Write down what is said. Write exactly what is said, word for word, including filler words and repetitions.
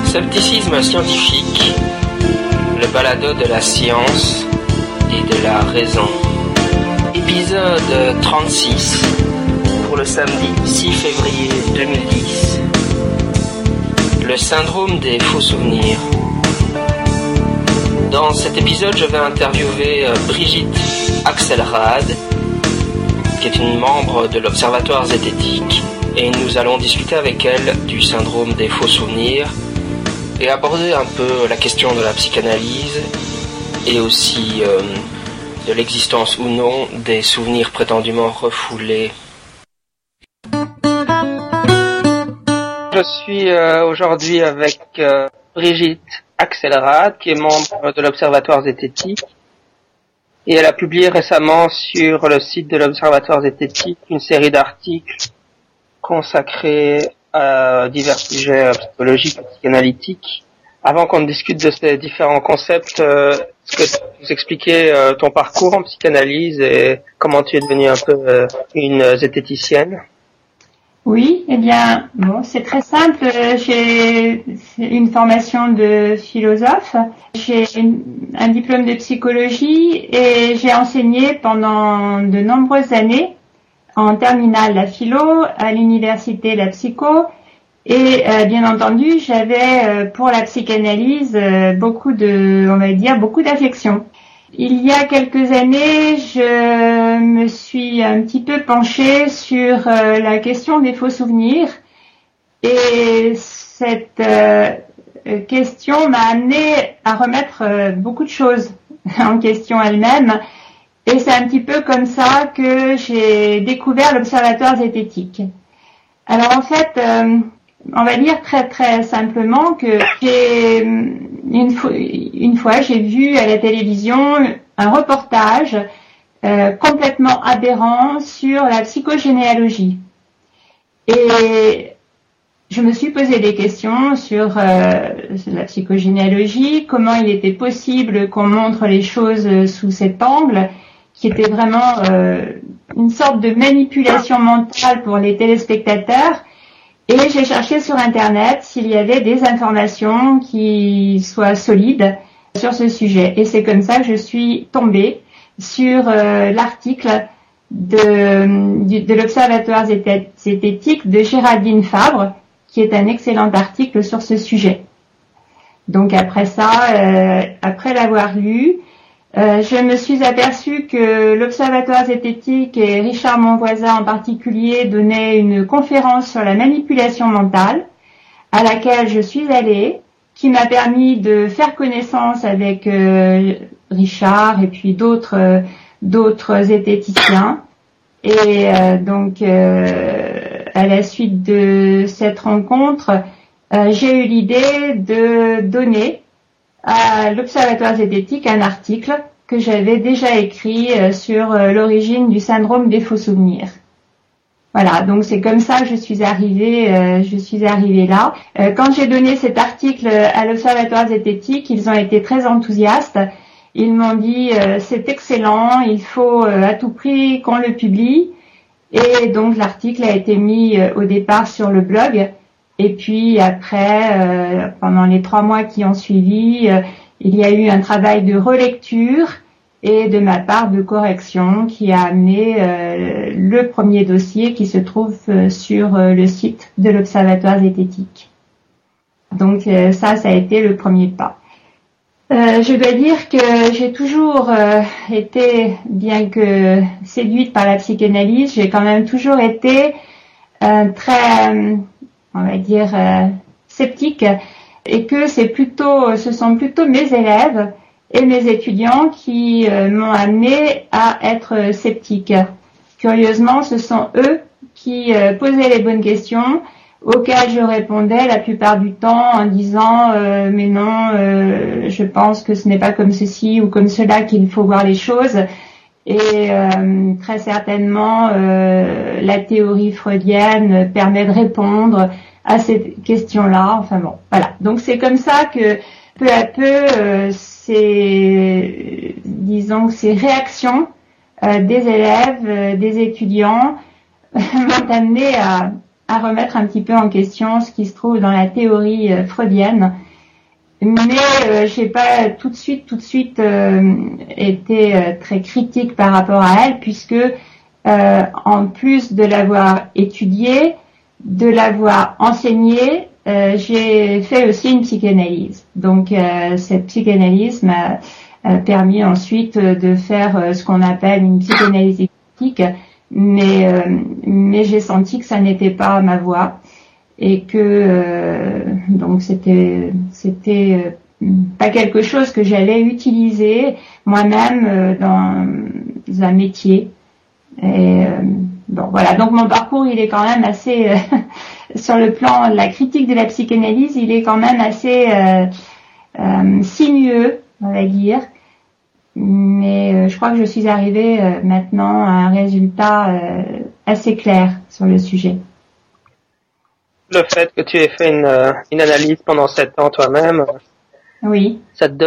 Scepticisme scientifique, le balado de la science et de la raison. Épisode trente-six pour le samedi six février deux mille dix. Le syndrome des faux souvenirs. Dans cet épisode, je vais interviewer Brigitte Axelrad, qui est une membre de l'Observatoire zététique, et nous allons discuter avec elle du syndrome des faux souvenirs et aborder un peu la question de la psychanalyse et aussi euh, de l'existence ou non des souvenirs prétendument refoulés. Je suis euh, aujourd'hui avec euh, Brigitte Axelrad, qui est membre de l'Observatoire zététique, et elle a publié récemment sur le site de l'Observatoire zététique une série d'articles consacrés à divers sujets psychologiques et psychanalytiques. Avant qu'on discute de ces différents concepts, euh, est-ce que tu peux nous expliquer euh, ton parcours en psychanalyse et comment tu es devenue un peu euh, une zététicienne? Oui, eh bien, bon, c'est très simple. J'ai une formation de philosophe, j'ai un diplôme de psychologie et j'ai enseigné pendant de nombreuses années en terminale la philo, à l'université la psycho, et euh, bien entendu, j'avais euh, pour la psychanalyse euh, beaucoup de, on va dire, beaucoup d'affection. Il y a quelques années, je me suis un petit peu penchée sur euh, la question des faux souvenirs, et cette euh, question m'a amenée à remettre euh, beaucoup de choses en question elle-même. Et c'est un petit peu comme ça que j'ai découvert l'Observatoire zététique. Alors en fait, euh, on va dire très très simplement que j'ai une fois, une fois j'ai vu à la télévision un reportage euh, complètement aberrant sur la psychogénéalogie. Et je me suis posé des questions sur euh, la psychogénéalogie, comment il était possible qu'on montre les choses sous cet angle, qui était vraiment euh, une sorte de manipulation mentale pour les téléspectateurs. Et j'ai cherché sur Internet s'il y avait des informations qui soient solides sur ce sujet. Et c'est comme ça que je suis tombée sur euh, l'article de, de, de l'Observatoire zététique de Géraldine Fabre, qui est un excellent article sur ce sujet. Donc après ça, euh, après l'avoir lu, Euh, je me suis aperçue que l'Observatoire zététique et Richard Monvoisin en particulier donnaient une conférence sur la manipulation mentale à laquelle je suis allée, qui m'a permis de faire connaissance avec euh, Richard et puis d'autres euh, d'autres zététiciens. Et euh, donc, euh, à la suite de cette rencontre, euh, j'ai eu l'idée de donner à l'Observatoire zététique un article que j'avais déjà écrit sur l'origine du syndrome des faux souvenirs. Voilà, donc c'est comme ça que je suis arrivée, euh, je suis arrivée là. Euh, quand j'ai donné cet article à l'Observatoire zététique, ils ont été très enthousiastes. Ils m'ont dit euh, c'est excellent, il faut euh, à tout prix qu'on le publie. Et donc l'article a été mis euh, au départ sur le blog. Et puis après, euh, pendant les trois mois qui ont suivi, euh, il y a eu un travail de relecture et de ma part de correction qui a amené euh, le premier dossier qui se trouve euh, sur euh, le site de l'Observatoire zététique. Donc euh, ça, ça a été le premier pas. Euh, je dois dire que j'ai toujours euh, été, bien que séduite par la psychanalyse, j'ai quand même toujours été euh, très... Euh, on va dire euh, sceptique, et que c'est plutôt, ce sont plutôt mes élèves et mes étudiants qui euh, m'ont amené à être sceptique. Curieusement, ce sont eux qui euh, posaient les bonnes questions, auxquelles je répondais la plupart du temps en disant euh, mais non, euh, je pense que ce n'est pas comme ceci ou comme cela qu'il faut voir les choses. Et euh, très certainement, euh, la théorie freudienne permet de répondre à ces questions-là. Enfin bon, voilà. Donc c'est comme ça que peu à peu, euh, ces, disons, ces réactions euh, des élèves, euh, des étudiants m'ont amené à, à remettre un petit peu en question ce qui se trouve dans la théorie euh, freudienne. Mais euh, j'ai pas tout de suite, tout de suite euh, été euh, très critique par rapport à elle, puisque euh, en plus de l'avoir étudiée, de l'avoir enseignée, euh, j'ai fait aussi une psychanalyse. Donc euh, cette psychanalyse m'a euh, permis ensuite de faire euh, ce qu'on appelle une psychanalyse éthique, mais euh, mais j'ai senti que ça n'était pas ma voie. Et que euh, donc c'était c'était euh, pas quelque chose que j'allais utiliser moi-même euh, dans un métier. Et euh, bon voilà, donc mon parcours il est quand même assez euh, sur le plan de la critique de la psychanalyse, il est quand même assez euh, euh, sinueux, on va dire. Mais euh, je crois que je suis arrivée euh, maintenant à un résultat euh, assez clair sur le sujet. Le fait que tu aies fait une, une analyse pendant sept ans toi-même, oui, ça te donne